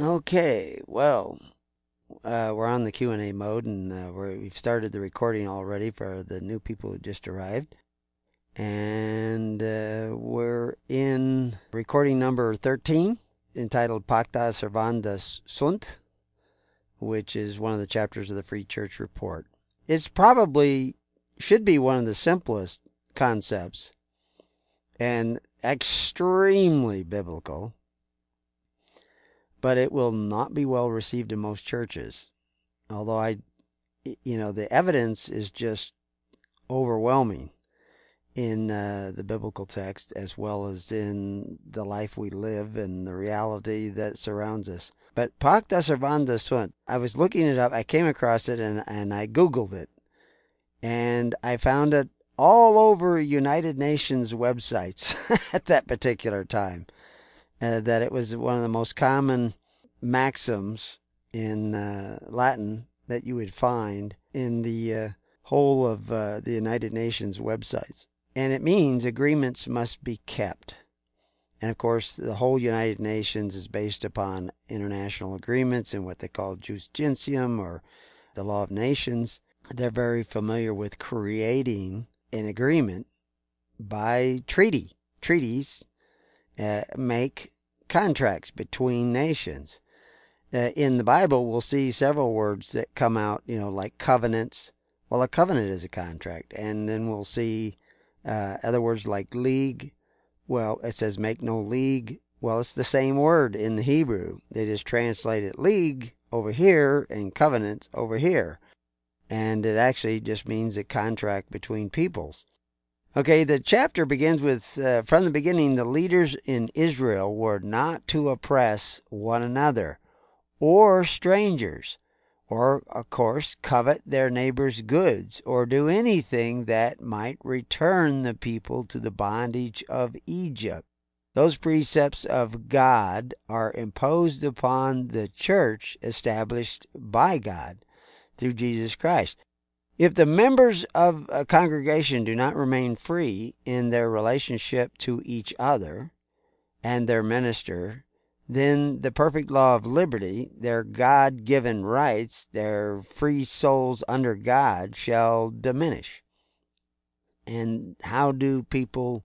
Okay, well, we're on the Q&A mode, and we've started the recording already for the new people who just arrived. And we're in recording number 13, entitled Pacta Servanda Sunt, which is one of the chapters of the Free Church Report. It's probably should be one of the simplest concepts and extremely biblical, but it will not be well received in most churches. Although the evidence is just overwhelming in the biblical text, as well as in the life we live and the reality that surrounds us. But Pacta Servanda Sunt, I was looking it up, I came across it, and I Googled it. And I found it all over United Nations websites at that particular time. That it was one of the most common maxims in Latin that you would find in the whole of the United Nations websites. And it means agreements must be kept. And of course, the whole United Nations is based upon international agreements and what they call jus gentium, or the law of nations. They're very familiar with creating an agreement by treaty. Treaties make contracts between nations. In the Bible, we'll see several words that come out, like covenants. Well, a covenant is a contract. And then we'll see other words like league. Well, it says make no league. Well, it's the same word in the Hebrew. They just translated league over here and covenants over here. And it actually just means a contract between peoples. Okay, the chapter begins with, from the beginning, the leaders in Israel were not to oppress one another or strangers, or, of course, covet their neighbor's goods, or do anything that might return the people to the bondage of Egypt. Those precepts of God are imposed upon the church established by God through Jesus Christ. If the members of a congregation do not remain free in their relationship to each other and their minister, then the perfect law of liberty, their God-given rights, their free souls under God, shall diminish. And how do people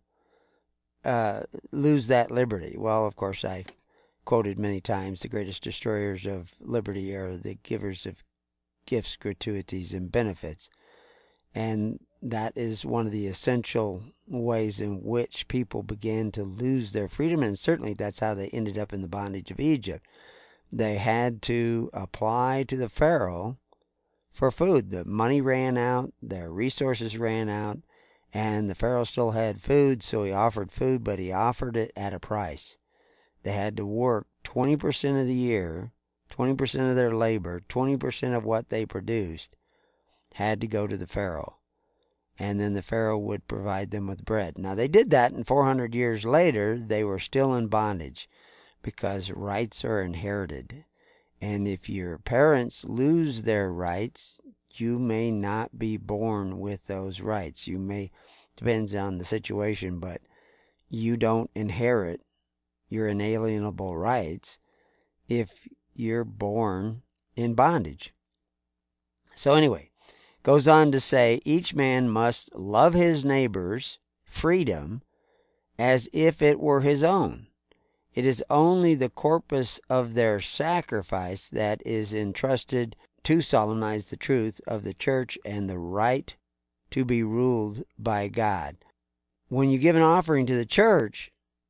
lose that liberty? Well, of course, I quoted many times, the greatest destroyers of liberty are the givers of gifts, gratuities, and benefits. And that is one of the essential ways in which people began to lose their freedom. And certainly that's how they ended up in the bondage of Egypt. They had to apply to the Pharaoh for food. The money ran out, their resources ran out, and the Pharaoh still had food, so he offered food, but he offered it at a price. They had to work 20% of the year, 20% of their labor, 20% of what they produced had to go to the Pharaoh. And then the Pharaoh would provide them with bread. Now they did that, and 400 years later, they were still in bondage because rights are inherited. And if your parents lose their rights, you may not be born with those rights. You may, depends on the situation, but you don't inherit your inalienable rights if you're born in bondage. So anyway, goes on to say, each man must love his neighbor's freedom as if it were his own. It is only the corpus of their sacrifice that is entrusted to solemnize the truth of the church and the right to be ruled by God. When you give an offering to the church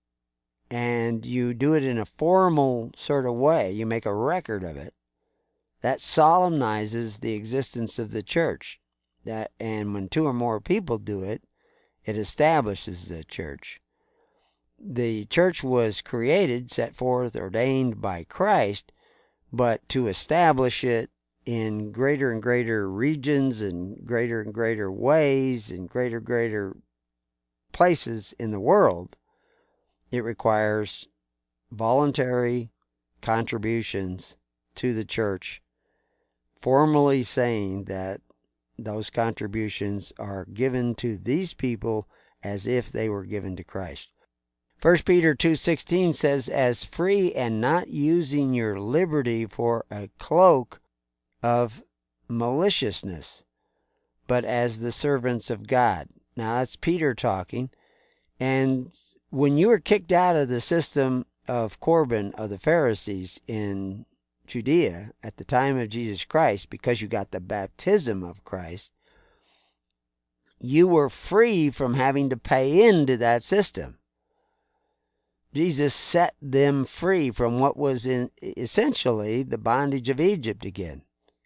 and you do it in a formal sort of way, you make a record of it, that solemnizes the existence of the church. And when two or more people do it, it establishes the church. The church was created, set forth, ordained by Christ, but to establish it in greater and greater regions and greater ways and greater places in the world, it requires voluntary contributions to the church, formally saying that those contributions are given to these people as if they were given to Christ. 1 Peter 2:16 says, as free and not using your liberty for a cloak of maliciousness, but as the servants of God. Now that's Peter talking. And when you were kicked out of the system of Corban of the Pharisees in Judea at the time of Jesus Christ, because you got the baptism of Christ, you were free from having to pay into that system. Jesus set them free from what was essentially the bondage of Egypt again.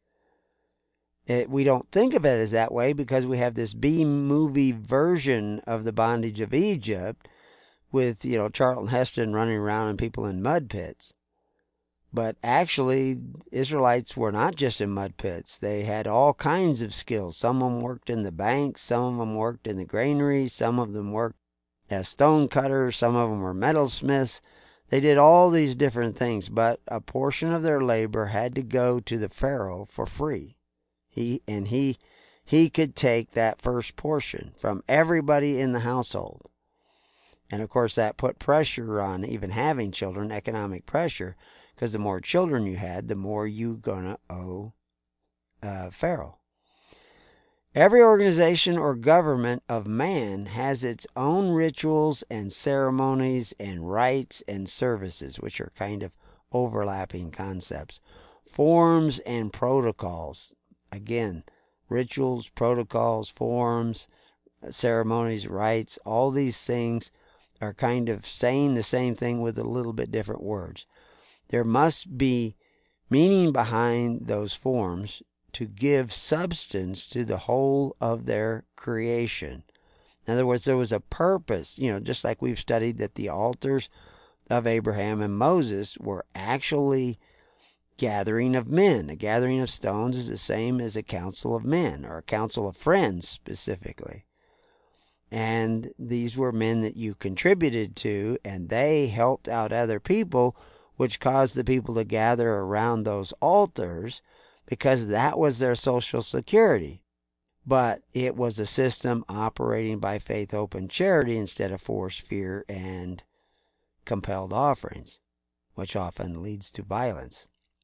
We don't think of it as that way because we have this B-movie version of the bondage of Egypt with, Charlton Heston running around and people in mud pits. But actually, Israelites were not just in mud pits. They had all kinds of skills. Some of them worked in the banks. Some of them worked in the granaries. Some of them worked as stone cutters. Some of them were metalsmiths. They did all these different things, but a portion of their labor had to go to the Pharaoh for free. He could take that first portion from everybody in the household. And of course that put pressure on even having children, economic pressure, because the more children you had, the more you gonna owe Pharaoh. Every organization or government of man has its own rituals and ceremonies and rites and services, which are kind of overlapping concepts. Forms and protocols. Again, rituals, protocols, forms, ceremonies, rites, all these things are kind of saying the same thing with a little bit different words. There must be meaning behind those forms to give substance to the whole of their creation. In other words, there was a purpose, just like we've studied that the altars of Abraham and Moses were actually gathering of men. A gathering of stones is the same as a council of men, or a council of friends specifically. And these were men that you contributed to, and they helped out other people, which caused the people to gather around those altars because that was their social security. But it was a system operating by faith, hope, and charity instead of force, fear, and compelled offerings, which often leads to violence.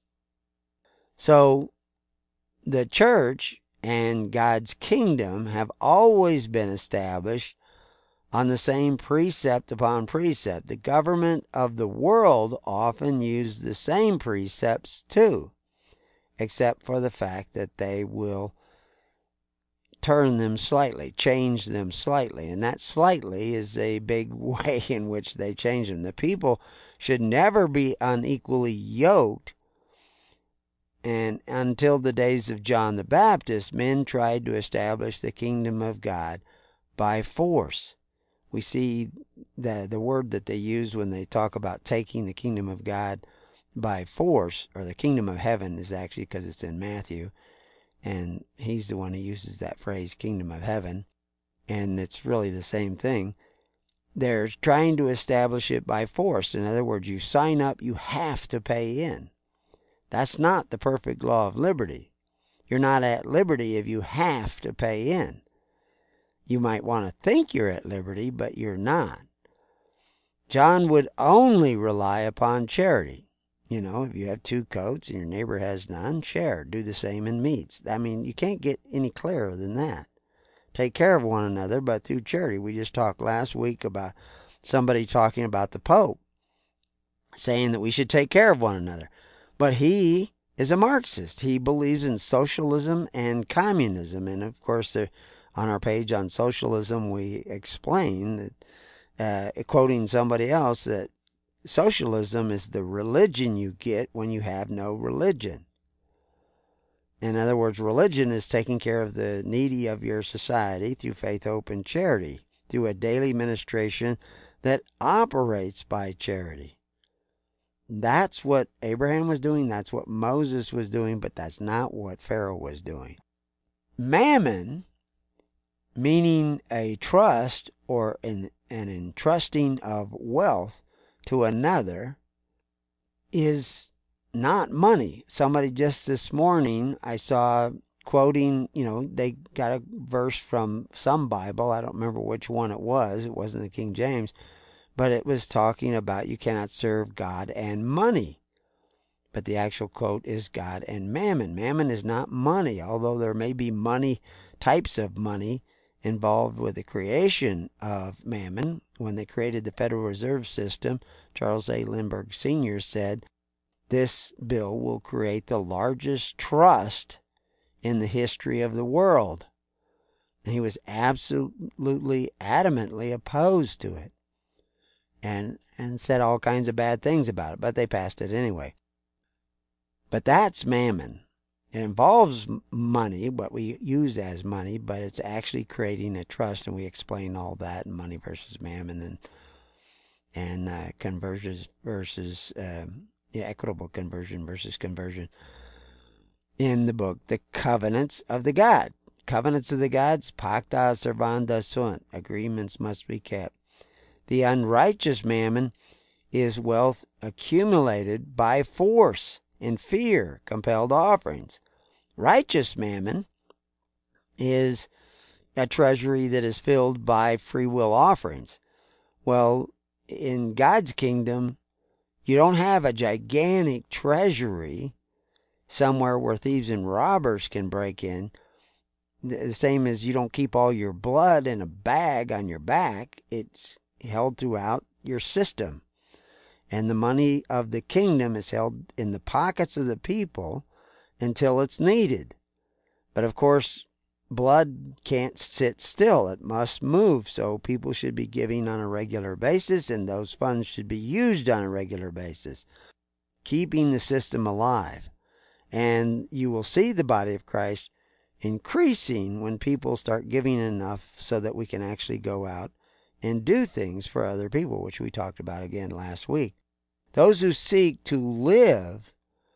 So the church and God's kingdom have always been established on the same precept upon precept. The government of the world often used the same precepts too, except for the fact that they will turn them slightly, change them slightly, and that slightly is a big way in which they change them. The people should never be unequally yoked. And until the days of John the Baptist, men tried to establish the kingdom of God by force. We see the word that they use when they talk about taking the kingdom of God by force, or the kingdom of heaven is actually because it's in Matthew, and he's the one who uses that phrase, kingdom of heaven, and it's really the same thing. They're trying to establish it by force. In other words, you sign up, you have to pay in. That's not the perfect law of liberty. You're not at liberty if you have to pay in. You might want to think you're at liberty, but you're not. John would only rely upon charity. If you have 2 coats and your neighbor has none, share. Do the same in meats. I mean, you can't get any clearer than that. Take care of one another, but through charity. We just talked last week about somebody talking about the Pope, saying that we should take care of one another. But he is a Marxist. He believes in socialism and communism. And of course, on our page on socialism, we explain that, quoting somebody else, that socialism is the religion you get when you have no religion. In other words, religion is taking care of the needy of your society through faith, hope, and charity, through a daily ministration that operates by charity. That's what Abraham was doing, that's what Moses was doing, but that's not what Pharaoh was doing. Mammon, meaning a trust or an entrusting of wealth to another, is not money. Somebody just this morning I saw quoting, they got a verse from some Bible, I don't remember which one it wasn't the King James, but it was talking about you cannot serve God and money. But the actual quote is God and mammon. Mammon is not money, although there may be money, types of money involved with the creation of mammon. When they created the Federal Reserve System, Charles A. Lindbergh Sr. said, this bill will create the largest trust in the history of the world. And he was absolutely, adamantly opposed to it. And said all kinds of bad things about it, but they passed it anyway. But that's mammon. It involves money, what we use as money, but it's actually creating a trust, and we explain all that, money versus mammon, and conversions versus equitable conversion versus conversion in the book, The Covenants of the God. Covenants of the Gods, pacta servanda sunt, agreements must be kept. The unrighteous mammon is wealth accumulated by force and fear, compelled offerings. Righteous mammon is a treasury that is filled by free will offerings. Well, in God's kingdom, you don't have a gigantic treasury somewhere where thieves and robbers can break in. The same as you don't keep all your blood in a bag on your back. It's held throughout your system. And the money of the kingdom is held in the pockets of the people until it's needed. But of course, blood can't sit still. It must move. So people should be giving on a regular basis, and those funds should be used on a regular basis, keeping the system alive. And you will see the body of Christ increasing when people start giving enough so that we can actually go out and do things for other people, which we talked about again last week. Those who seek to live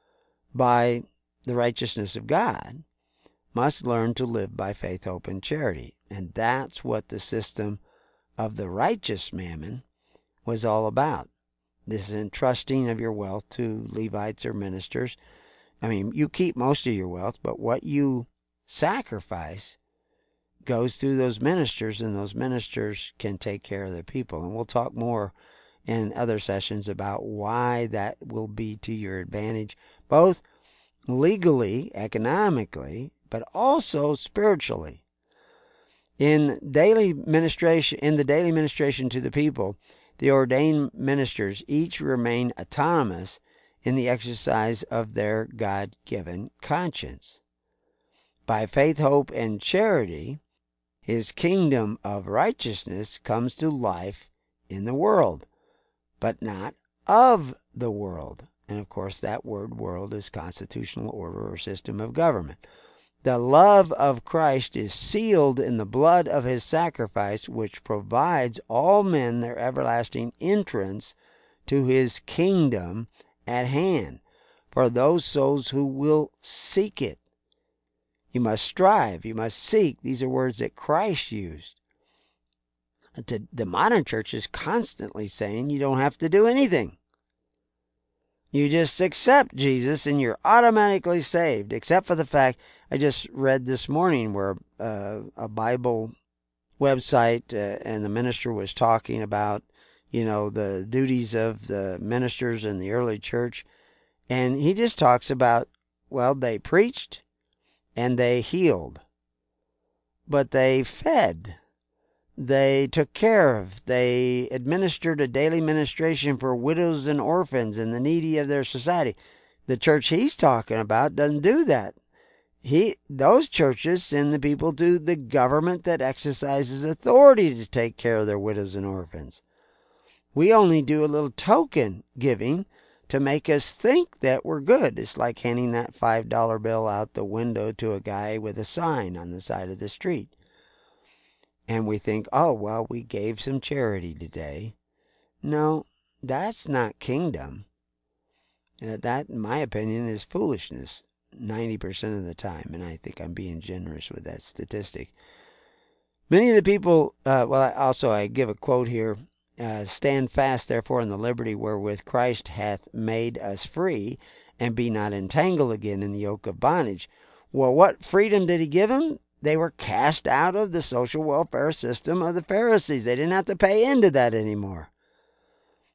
by the righteousness of God must learn to live by faith, hope, and charity. And that's what the system of the righteous mammon was all about. This entrusting of your wealth to Levites or ministers. I mean, you keep most of your wealth, but what you sacrifice goes through those ministers, and those ministers can take care of the people. And we'll talk more in other sessions about why that will be to your advantage, both legally, economically, but also spiritually. In the daily ministration to the people, the ordained ministers each remain autonomous in the exercise of their God-given conscience. By faith, hope, and charity, his kingdom of righteousness comes to life in the world, but not of the world. And of course, that word world is constitutional order or system of government. The love of Christ is sealed in the blood of his sacrifice, which provides all men their everlasting entrance to his kingdom at hand, for those souls who will seek it. You must strive, you must seek. These are words that Christ used. The modern church is constantly saying you don't have to do anything. You just accept Jesus and you're automatically saved, except for the fact I just read this morning where a Bible website and the minister was talking about, the duties of the ministers in the early church. And he just talks about, well, they preached and they healed, but they fed. They took care of, they administered a daily ministration for widows and orphans and the needy of their society. The church he's talking about doesn't do that. Those churches send the people to the government that exercises authority to take care of their widows and orphans. We only do a little token giving to make us think that we're good. It's like handing that $5 bill out the window to a guy with a sign on the side of the street. And we think, oh, well, we gave some charity today. No, that's not kingdom. That, in my opinion, is foolishness 90% of the time. And I think I'm being generous with that statistic. Many of the people, I give a quote here. Stand fast, therefore, in the liberty wherewith Christ hath made us free, and be not entangled again in the yoke of bondage. Well, what freedom did he give them? They were cast out of the social welfare system of the Pharisees. They didn't have to pay into that anymore.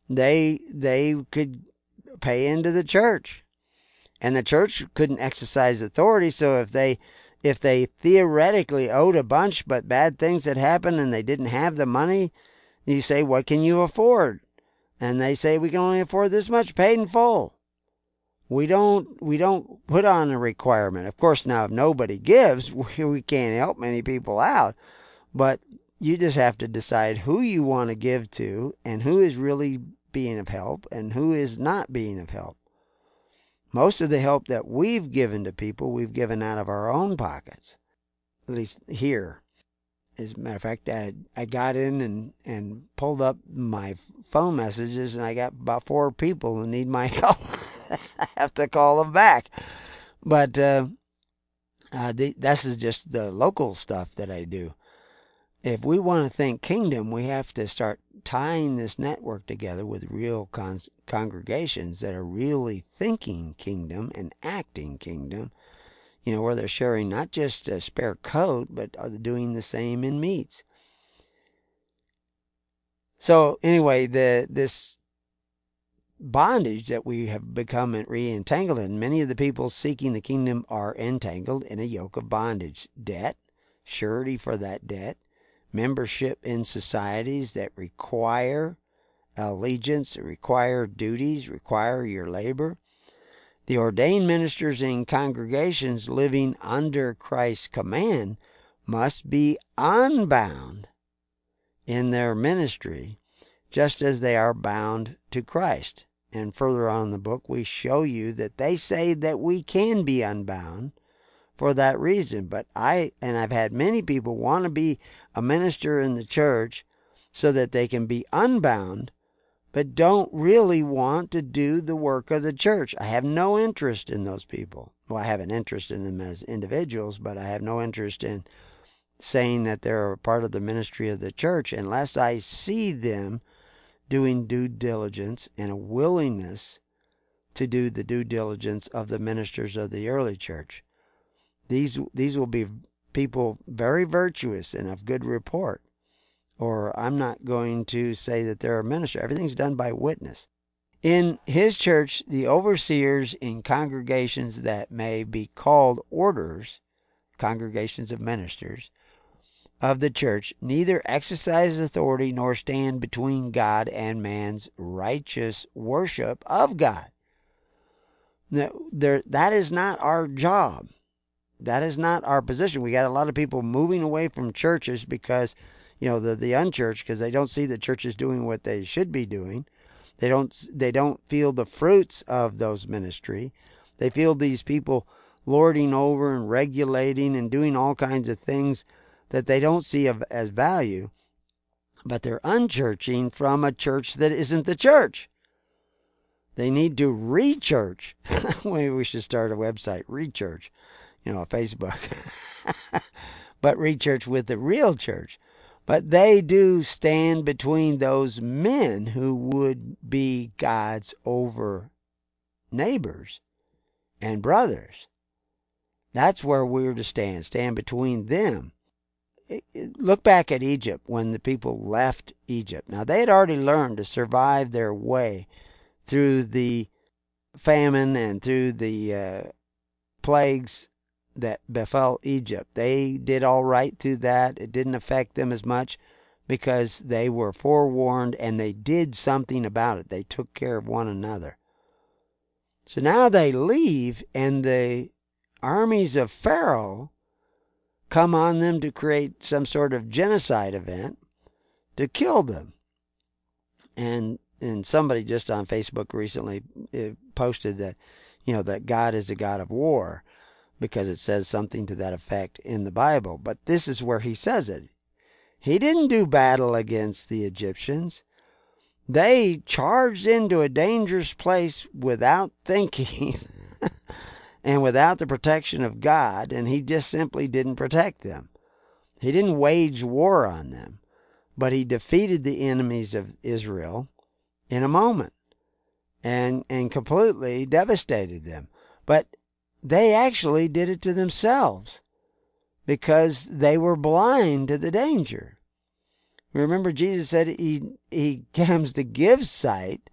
they could pay into the church. And the church couldn't exercise authority, so if they theoretically owed a bunch, but bad things had happened and they didn't have the money, you say, what can you afford? And they say, we can only afford this much, paid in full. We don't put on a requirement. Of course, now if nobody gives, we can't help many people out. But you just have to decide who you want to give to and who is really being of help and who is not being of help. Most of the help that we've given to people, we've given out of our own pockets, at least here. As a matter of fact, I got in and pulled up my phone messages, and I got about 4 people who need my help. I have to call them back. But this is just the local stuff that I do. If we want to think kingdom, we have to start tying this network together with real congregations that are really thinking kingdom and acting kingdom, where they're sharing not just a spare coat, but are doing the same in meats. So anyway, this bondage that we have become re-entangled in, many of the people seeking the kingdom are entangled in a yoke of bondage. Debt, surety for that debt, membership in societies that require allegiance, require duties, require your labor. The ordained ministers in congregations living under Christ's command must be unbound in their ministry, just as they are bound to Christ. And further on in the book, we show you that they say that we can be unbound for that reason. But I've had many people want to be a minister in the church so that they can be unbound, but don't really want to do the work of the church. I have no interest in those people. Well, I have an interest in them as individuals, but I have no interest in saying that they're a part of the ministry of the church unless I see them doing due diligence and a willingness to do the due diligence of the ministers of the early church. These will be people very virtuous and of good report. Or I'm not going to say that they're a minister. Everything's done by witness. In his church, the overseers in congregations that may be called orders, congregations of ministers, of the church, neither exercise authority nor stand between God and man's righteous worship of God. That is not our job. That is not our position. We got a lot of people moving away from churches because, the unchurched, because they don't see the churches doing what they should be doing. They don't feel the fruits of those ministry. They feel these people lording over and regulating and doing all kinds of things that they don't see as value. But they're unchurching from a church that isn't the church. They need to re-church. Maybe we should start a website, re-church. A Facebook. But re-church with the real church. But they do stand between those men who would be God's over neighbors and brothers. That's where we're to stand. Stand between them. Look back at Egypt when the people left Egypt. Now, they had already learned to survive their way through the famine and through the plagues that befell Egypt. They did all right through that. It didn't affect them as much because they were forewarned and they did something about it. They took care of one another. So now they leave and the armies of Pharaoh come on them to create some sort of genocide event to kill them. And somebody just on Facebook recently posted that, that God is a God of war, because it says something to that effect in the Bible. But this is where he says it. He didn't do battle against the Egyptians. They charged into a dangerous place without thinking and without the protection of God, and he just simply didn't protect them. He didn't wage war on them, but he defeated the enemies of Israel in a moment and completely devastated them. But they actually did it to themselves because they were blind to the danger. Remember, Jesus said he comes to give sight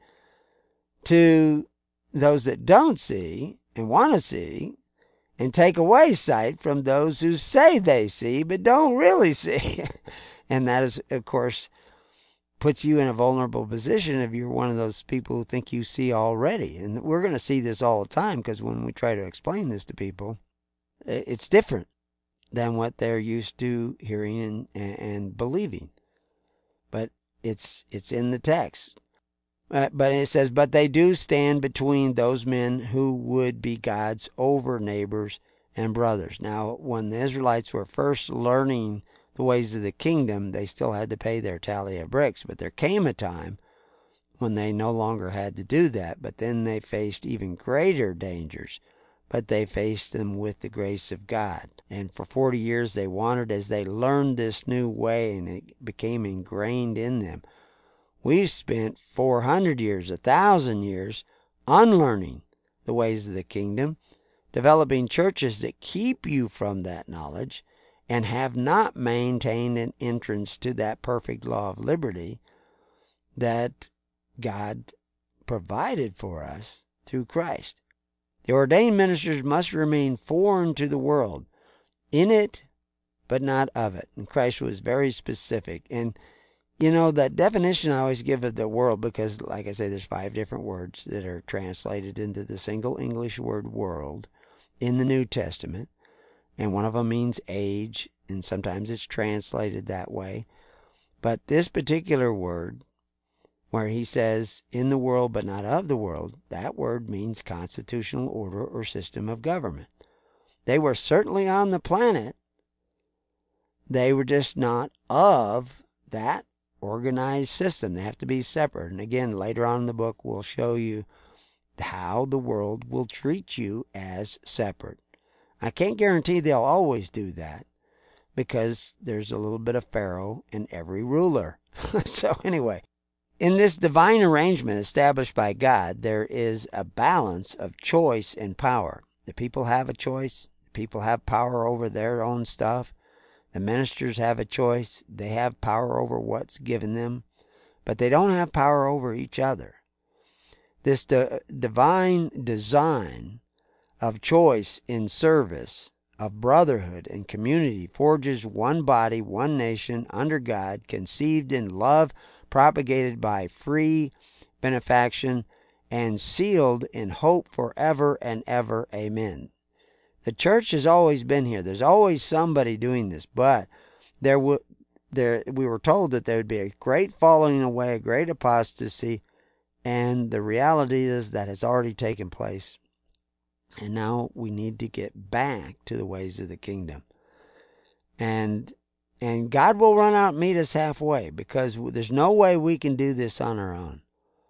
to those that don't see and want to see, and take away sight from those who say they see but don't really see. And that is, of course, puts you in a vulnerable position if you're one of those people who think you see already. And we're going to see this all the time, because when we try to explain this to people, it's different than what they're used to hearing and believing. But it's in the text. But it says, but they do stand between those men who would be God's over neighbors and brothers. Now, when the Israelites were first learning the ways of the kingdom, they still had to pay their tally of bricks. But there came a time when they no longer had to do that. But then they faced even greater dangers. But they faced them with the grace of God. And for 40 years they wandered as they learned this new way, and it became ingrained in them. We've spent 400 years, 1,000 years, unlearning the ways of the kingdom, developing churches that keep you from that knowledge, and have not maintained an entrance to that perfect law of liberty that God provided for us through Christ. The ordained ministers must remain foreign to the world, in it, but not of it. And Christ was very specific. And you know, that definition I always give of the world, because, like I say, there's 5 different words that are translated into the single English word world in the New Testament. And one of them means age, and sometimes it's translated that way. But this particular word, where he says, in the world but not of the world, that word means constitutional order or system of government. They were certainly on the planet. They were just not of that organized system. They have to be separate. And again, later on in the book, we'll show you how the world will treat you as separate. I can't guarantee they'll always do that, because there's a little bit of Pharaoh in every ruler. So anyway, in this divine arrangement established by God, there is a balance of choice and power. The people have a choice. The people have power over their own stuff. The ministers have a choice. They have power over what's given them, but they don't have power over each other. This divine design of choice in service, of brotherhood and community, forges one body, one nation, under God, conceived in love, propagated by free benefaction, and sealed in hope forever and ever. Amen. The church has always been here. There's always somebody doing this, but we were told that there would be a great falling away, a great apostasy, and the reality is that has already taken place. And now we need to get back to the ways of the kingdom. And God will run out and meet us halfway, because there's no way we can do this on our own.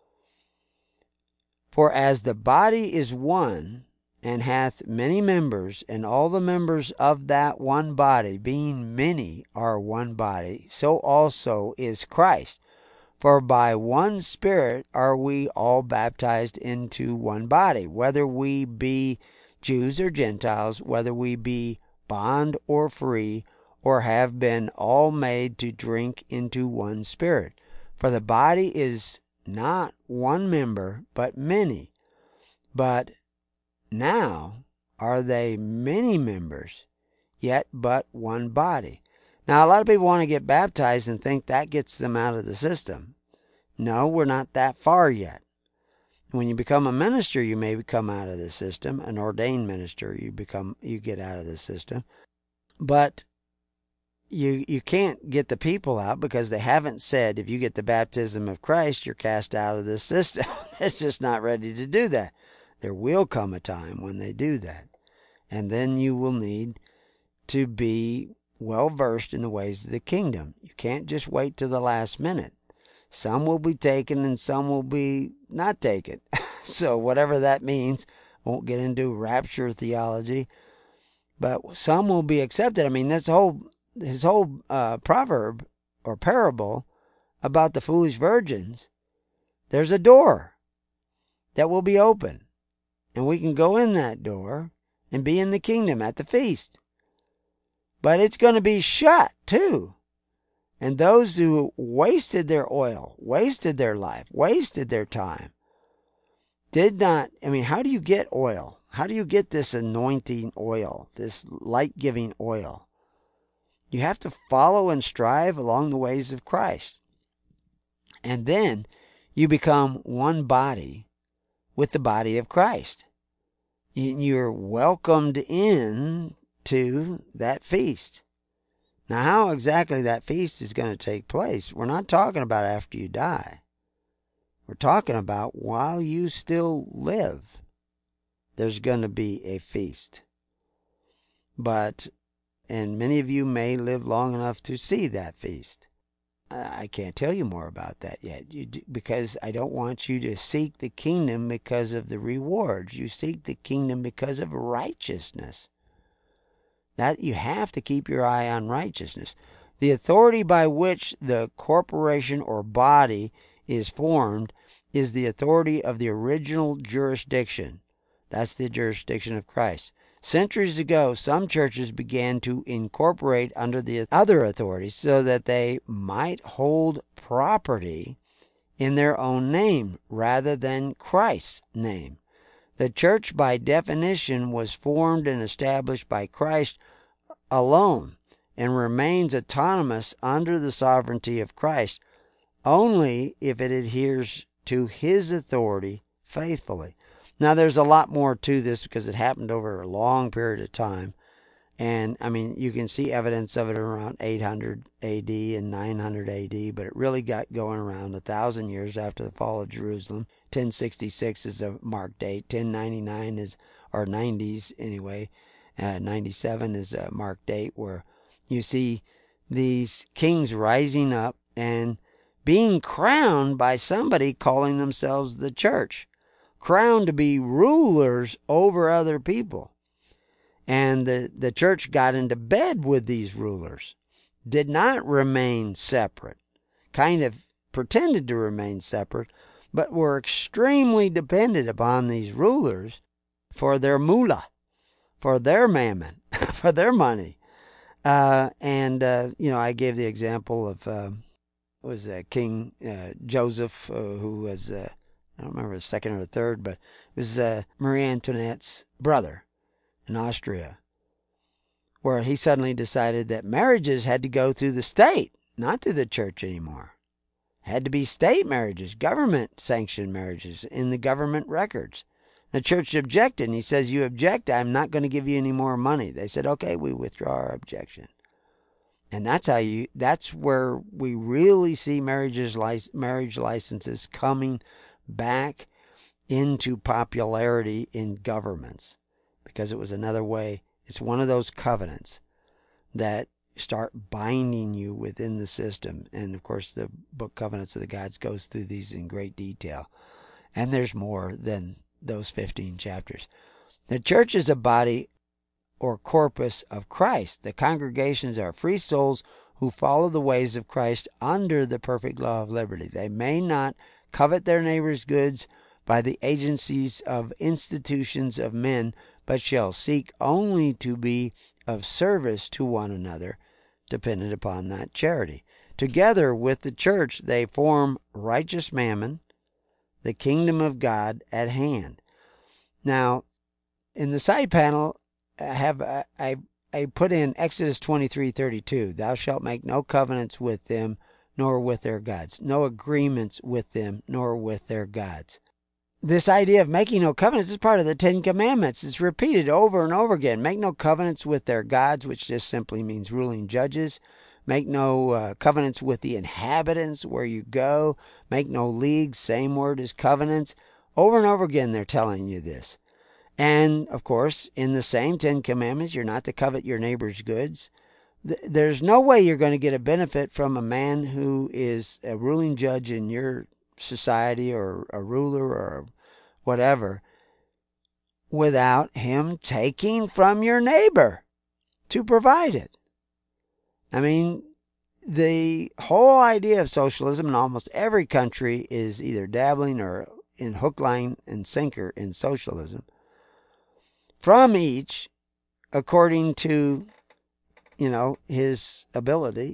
For as the body is one, and hath many members, and all the members of that one body, being many, are one body, so also is Christ. For by one Spirit are we all baptized into one body, whether we be Jews or Gentiles, whether we be bond or free, or have been all made to drink into one Spirit. For the body is not one member, but many. But now are they many members, yet but one body. Now, a lot of people want to get baptized and think that gets them out of the system. No, we're not that far yet. When you become a minister, you may become out of the system. An ordained minister, you get out of the system. But you can't get the people out, because they haven't said, if you get the baptism of Christ, you're cast out of this system. It's just not ready to do that. There will come a time when they do that. And then you will need to be well versed in the ways of the kingdom. You can't just wait till the last minute. Some will be taken and some will be not taken. So whatever that means, won't get into rapture theology. But some will be accepted. I mean, his whole proverb or parable about the foolish virgins, there's a door that will be open. And we can go in that door and be in the kingdom at the feast. But it's going to be shut too. And those who wasted their oil, wasted their life, wasted their time, did not, how do you get oil? How do you get this anointing oil, this light-giving oil? You have to follow and strive along the ways of Christ. And then you become one body with the body of Christ. You're welcomed in to that feast. Now, how exactly that feast is going to take place, we're not talking about after you die. We're talking about while you still live, there's going to be a feast. And many of you may live long enough to see that feast. I can't tell you more about that yet, because I don't want you to seek the kingdom because of the rewards. You seek the kingdom because of righteousness. That you have to keep your eye on righteousness. The authority by which the corporation or body is formed is the authority of the original jurisdiction. That's the jurisdiction of Christ. Centuries ago, some churches began to incorporate under the other authorities so that they might hold property in their own name rather than Christ's name. The church, by definition, was formed and established by Christ alone and remains autonomous under the sovereignty of Christ only if it adheres to His authority faithfully. Now, there's a lot more to this because it happened over a long period of time. And, you can see evidence of it around 800 AD and 900 AD, but it really got going around 1,000 years after the fall of Jerusalem. 1066 is a mark date. 1099 is, or 90s anyway, 97 is a mark date where you see these kings rising up and being crowned by somebody calling themselves the church. Crowned to be rulers over other people. And the church got into bed with these rulers. Did not remain separate. Kind of pretended to remain separate, but were extremely dependent upon these rulers for their moolah, for their mammon, for their money. I gave the example of King Joseph, who was I don't remember the second or the third, but it was Marie Antoinette's brother in Austria, where he suddenly decided that marriages had to go through the state, not through the church anymore. Had to be state marriages, government-sanctioned marriages in the government records. The church objected, and he says, "You object, I'm not going to give you any more money." They said, "Okay, we withdraw our objection." And that's where we really see marriage licenses coming back into popularity in governments, because it was another way. It's one of those covenants that start binding you within the system. And of course, the book Covenants of the Gods goes through these in great detail. And there's more than those 15 chapters. The church is a body or corpus of Christ. The congregations are free souls who follow the ways of Christ under the perfect law of liberty. They may not covet their neighbor's goods by the agencies of institutions of men, but shall seek only to be of service to one another, dependent upon that charity. Together with the church, they form righteous mammon, the kingdom of God at hand. Now, in the side panel, I put in Exodus 23:32. Thou shalt make no covenants with them, nor with their gods. No agreements with them, nor with their gods. This idea of making no covenants is part of the Ten Commandments. It's repeated over and over again. Make no covenants with their gods, which just simply means ruling judges. Make no covenants with the inhabitants where you go. Make no leagues, same word as covenants. Over and over again they're telling you this. And, of course, in the same Ten Commandments, you're not to covet your neighbor's goods. There's no way you're going to get a benefit from a man who is a ruling judge in your society or a ruler or whatever without him taking from your neighbor to provide it. The whole idea of socialism in almost every country is either dabbling or in hook, line, and sinker in socialism. From each, according to, his ability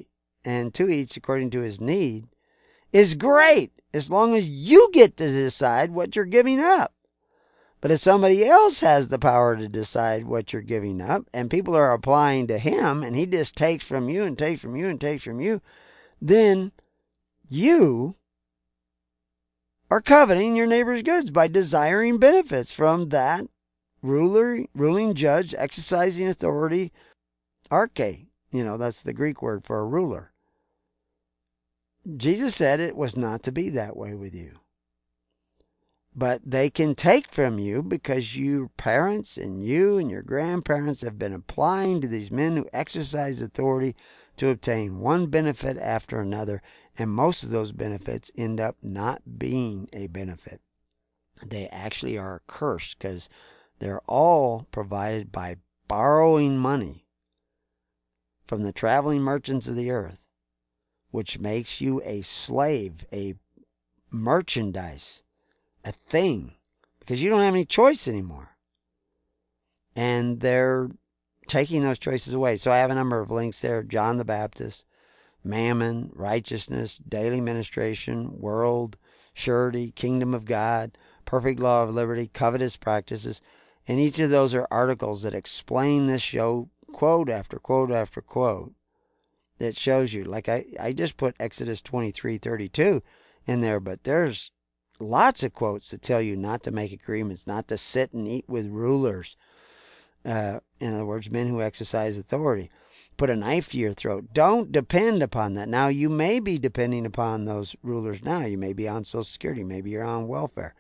and to each according to his need, is great as long as you get to decide what you're giving up. But if somebody else has the power to decide what you're giving up, and people are applying to him, and he just takes from you and takes from you and takes from you, then you are coveting your neighbor's goods by desiring benefits from that ruling judge exercising authority, arche. That's the Greek word for a ruler. Jesus said it was not to be that way with you. But they can take from you because your parents and you and your grandparents have been applying to these men who exercise authority to obtain one benefit after another, and most of those benefits end up not being a benefit. They actually are a curse because they're all provided by borrowing money from the traveling merchants of the earth, which makes you a slave, a merchandise, a thing, because you don't have any choice anymore. And they're taking those choices away. So I have a number of links there. John the Baptist, mammon, righteousness, daily ministration, world, surety, kingdom of God, perfect law of liberty, covetous practices. And each of those are articles that explain this show, quote after quote after quote, that shows you. Like I just put Exodus 23:32 in there, but there's lots of quotes that tell you not to make agreements, not to sit and eat with rulers. In other words, men who exercise authority. Put a knife to your throat. Don't depend upon that. Now, you may be depending upon those rulers now. You may be on Social Security. Maybe you're on welfare.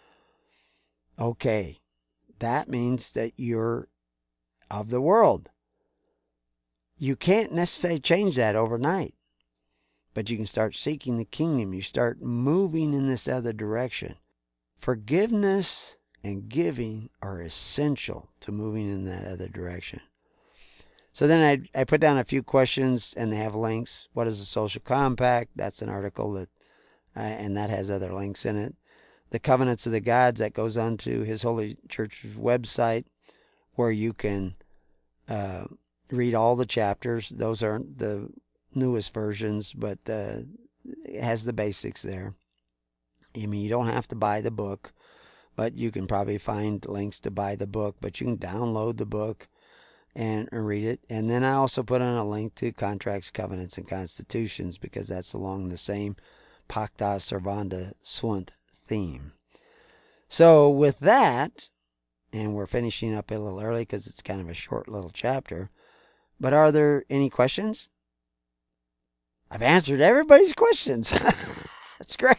Okay, that means that you're of the world. You can't necessarily change that overnight. But you can start seeking the kingdom. You start moving in this other direction. Forgiveness and giving are essential to moving in that other direction. So then I put down a few questions, and they have links. What is a social compact? That's an article that, and that has other links in it. The covenants of the gods, that goes on to His Holy Church's website, where you can read all the chapters. Those aren't the newest versions, but it has the basics there. I mean, you don't have to buy the book, but you can probably find links to buy the book, but you can download the book and read it. And then I also put in a link to Contracts, Covenants, and Constitutions, because that's along the same Pacta Servanda Sunt theme. So with that, and we're finishing up a little early because it's kind of a short little chapter, but are there any questions? I've answered everybody's questions. That's great.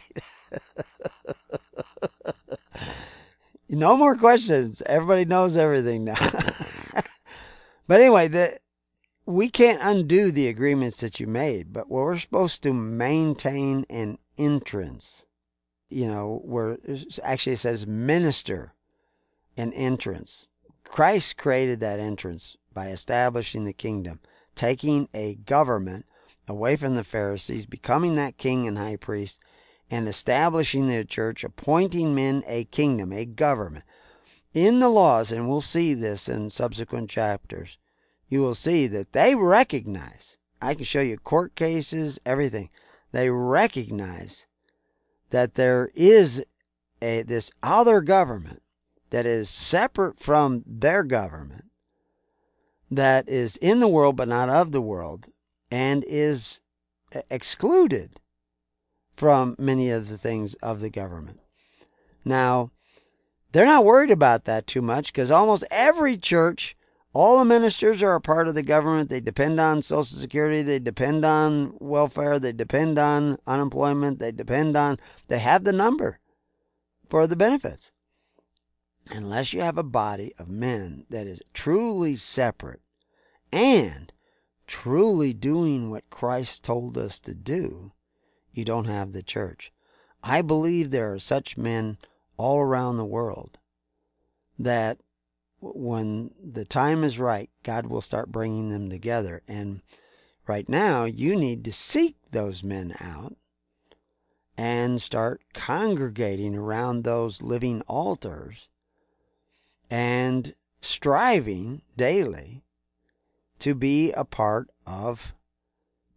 No more questions. Everybody knows everything now. But anyway, we can't undo the agreements that you made, but we're supposed to maintain an entrance. Where actually it says minister an entrance. Christ created that entrance by establishing the kingdom, taking a government away from the Pharisees, becoming that king and high priest, and establishing the church, appointing men a kingdom, a government. In the laws, and we'll see this in subsequent chapters, you will see that they recognize, I can show you court cases, everything, they recognize that there is this other government that is separate from their government, that is in the world but not of the world, and is excluded from many of the things of the government. Now, they're not worried about that too much, because almost every church, all the ministers are a part of the government. They depend on Social Security. They depend on welfare. They depend on unemployment. They have the number for the benefits. Unless you have a body of men that is truly separate and truly doing what Christ told us to do, you don't have the church. I believe there are such men all around the world that when the time is right, God will start bringing them together. And right now, you need to seek those men out and start congregating around those living altars and striving daily to be a part of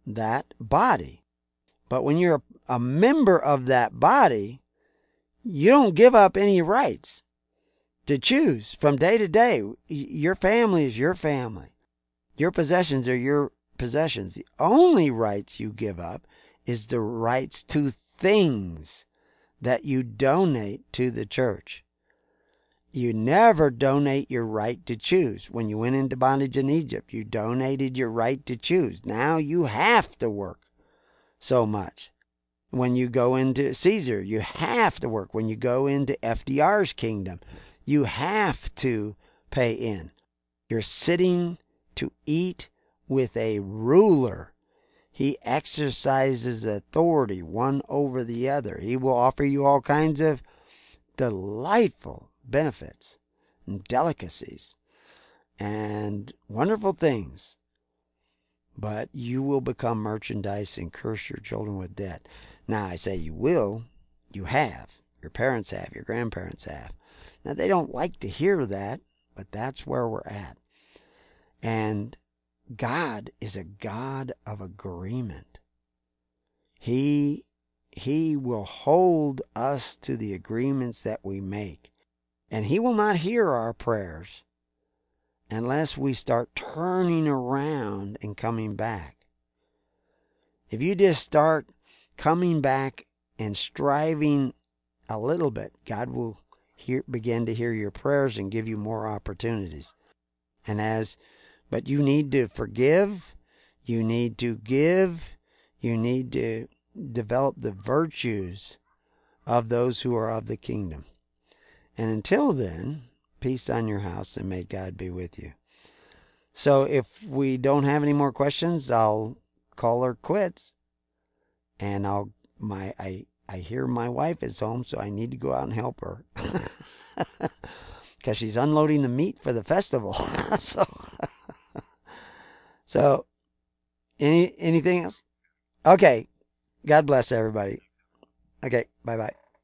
that body. But when you're a member of that body, you don't give up any rights to choose from day to day. Your family is your family. Your possessions are your possessions. The only rights you give up is the rights to things that you donate to the church. You never donate your right to choose. When you went into bondage in Egypt, you donated your right to choose. Now you have to work so much. When you go into Caesar, you have to work. When you go into FDR's kingdom, you have to pay in. You're sitting to eat with a ruler. He exercises authority one over the other. He will offer you all kinds of delightful benefits and delicacies and wonderful things. But you will become merchandise and curse your children with debt. Now, I say you will. You have. Your parents have. Your grandparents have. Now, they don't like to hear that, but that's where we're at. And God is a God of agreement. He will hold us to the agreements that we make. And He will not hear our prayers unless we start turning around and coming back. If you just start coming back and striving a little bit, God will begin to hear your prayers and give you more opportunities. But you need to forgive, you need to give, you need to develop the virtues of those who are of the kingdom. And until then, peace on your house, and may God be with you. So if we don't have any more questions, I'll call her quits. And I hear my wife is home, so I need to go out and help her. Because she's unloading the meat for the festival. So anything else? Okay. God bless everybody. Okay, bye-bye.